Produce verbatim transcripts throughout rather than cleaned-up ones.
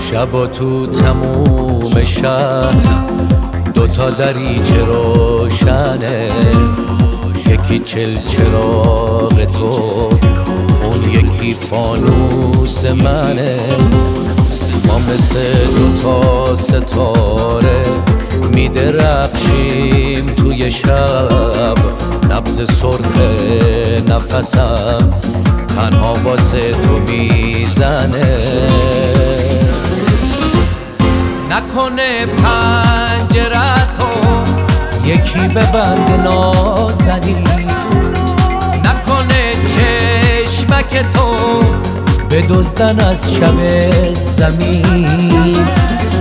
شبا تو تموم شهر دوتا دریچه روشنه، یکی چل چراغ تو، اون یکی فانوس منه. ما مثل دوتا ستاره میدرخشیم توی شب، نبض سرخ نفسم تنها واسه تو میزنه. نکنه پنجره‌تو یکی ببند نازنین، نکنه چشمک تو بدزدن از شب زمین.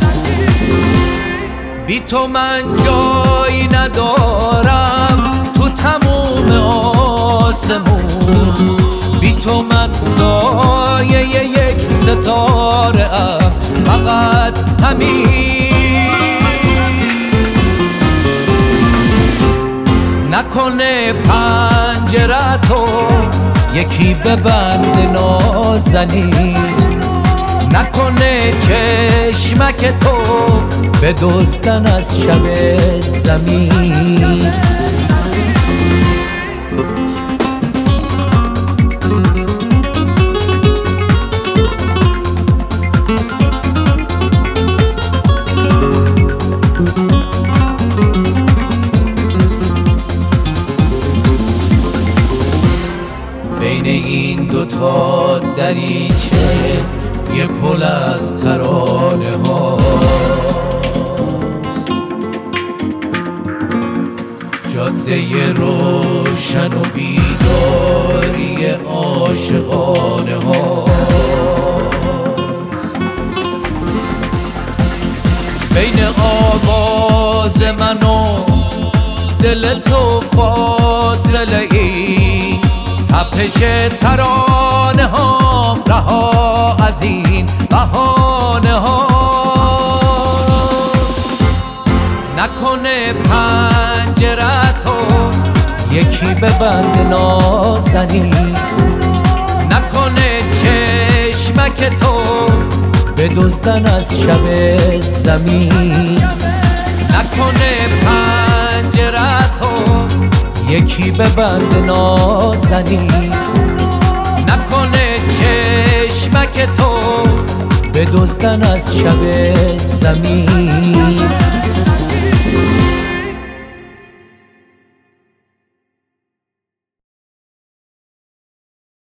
بی تو من جایی ندارم تو تموم آسمون، بی تو من سایه یک ستاره ام، فقط همین. نکنه پنجره‌تو یکی ببند نازنین، نکنه چشمک تو بدزدن از شب زمین. بین این دوتا دریچه یه پل از ترانه هاست، جاده روشن و بیداری عاشقانه هاست. بین آواز من و دل تو فاصله ای، تپش ترانه ها رها از این بهانه ها. نکنه پنجره‌تو یکی ببند نازنین، نکنه چشمک تو بدزدن از شب زمین. نکنه پنجره‌تو یکی ببند نازنین، نکنه چشمک تو بدزدن از شب زمین.